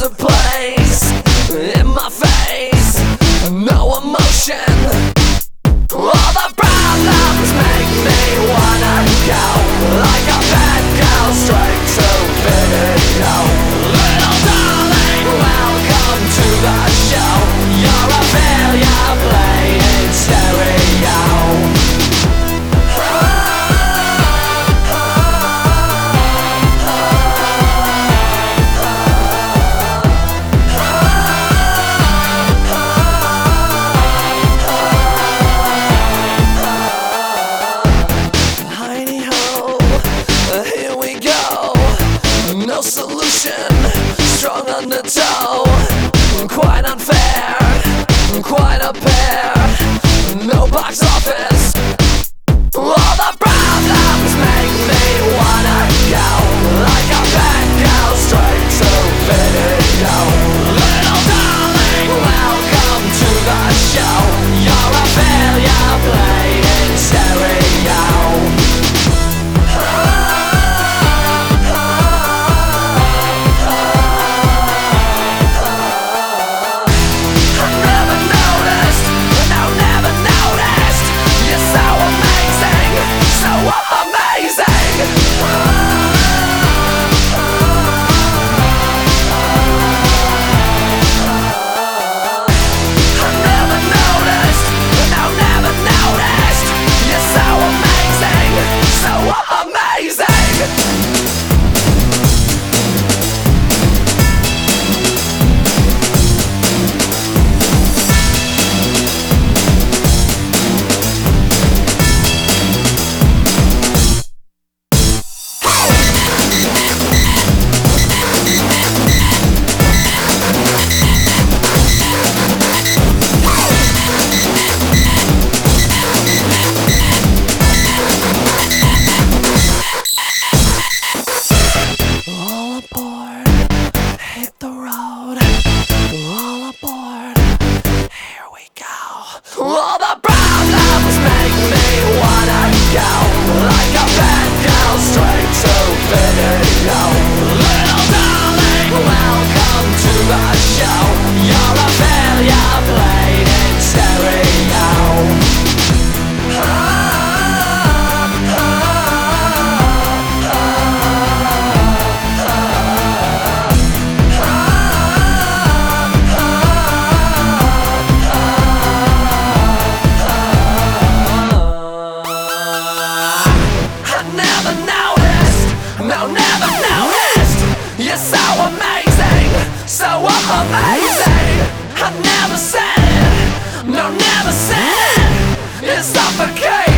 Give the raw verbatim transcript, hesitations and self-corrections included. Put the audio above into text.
out of place in my face, no emotion. All the problems make me wanna go like a bad girl straight to video. Little darling, welcome to the show. You're a failure playing stereo. No solution, strong undertow. Quite unfair, quite a pair. No box office. All the problems make me wanna go like a bad girl straight to video. Little darling, welcome to the show. You're a failure playing stereo. All the problems make me wanna go like a bad girl straight to video. Little darling, welcome to the show. You're a failure played in stereo. No, never noticed. You're so amazing, so amazing. I never said it. No, never said it. It's suffocating.